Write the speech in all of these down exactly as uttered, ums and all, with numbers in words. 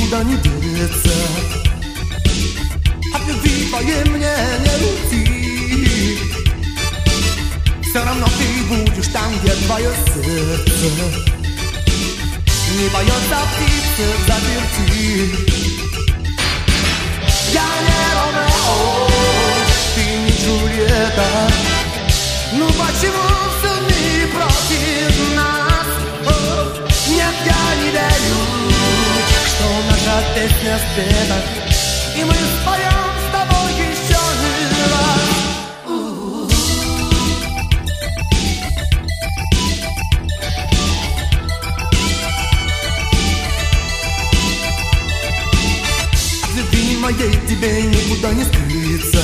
никуда не деться. От любви твоей мне не уйти. Все равно ты будешь там, где твое сердце. Не боятся птицы в заперти. Я не Ромео, ты не Джульетта. Ну почему все в мире против нас? О, нет, я не верю, что наша песня спета, и мы споем с тобой еще не раз. От любви моей тебе никуда не скрыться.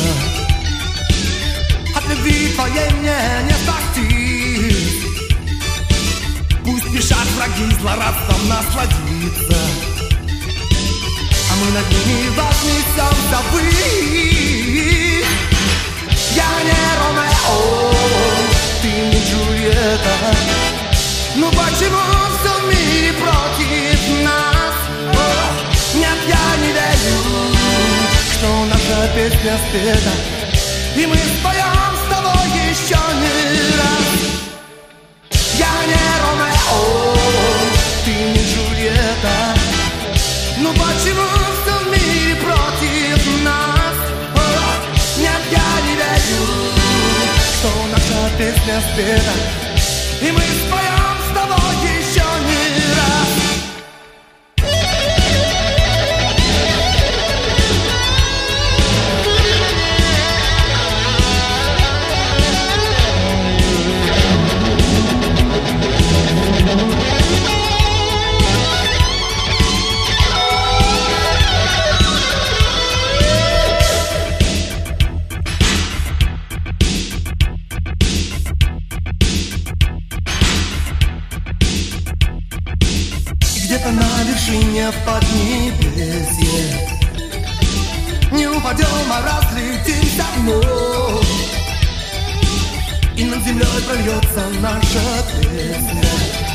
От любви твоей мне не спасти. Пусть спешат враги злорадством насладиться, а мы над ними вознесемся ввысь. Я не Ромео, ты не Джульетта. Ну почему все в мире против нас? О, нет, я не верю, что наша песня спета, и мы споем с тобой еще не раз. Я не Ромео, ты не Джульетта. Ну почему все в мире против нас? О, нет, я не верю, что наша песня спета, и мы споем с тобой еще не раз. Где-то на вершине в поднебесье не упадем, а разлетимся вновь, и над землей прольется наша песня.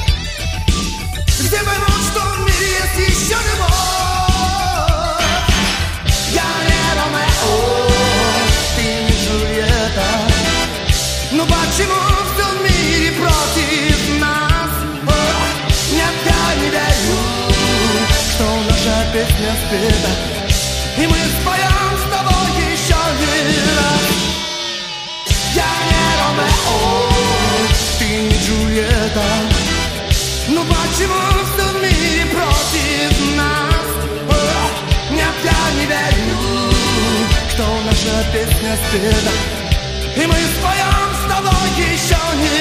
Где поймут, что в мире есть еще любовь. Я не Ромео, ты не Джульетта. Но почему все в мире против нас? Нет, я не верю, что наша песня спета, и мы споем с тобой еще не раз. Я не Ромео, ты не Джульетта. Ну почему все в мире против нас? О, нет, я не верю, что наша песня спета, и мы споем с тобой еще не раз.